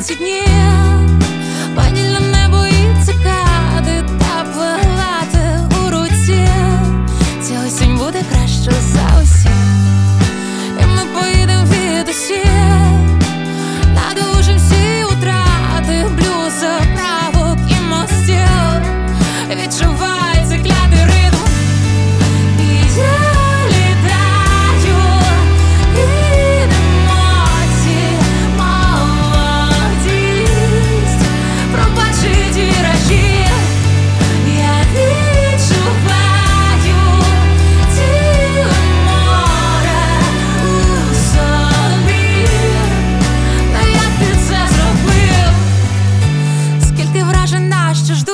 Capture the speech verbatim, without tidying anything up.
ці дні. Ванільне небо і цикади, тепле лате у руці. Ця осінь буде краще за усі, і ми поїдем від усі. Надолужим всі утрати, блюза, правок і мостів. Відчувай цей клятий ритм. І я літаю від емоцій, молодість, пробачи ті віражі. Я відчуваю ціле море у собі. Та як ти це зробив? Скільки вражень нас ще ждуть?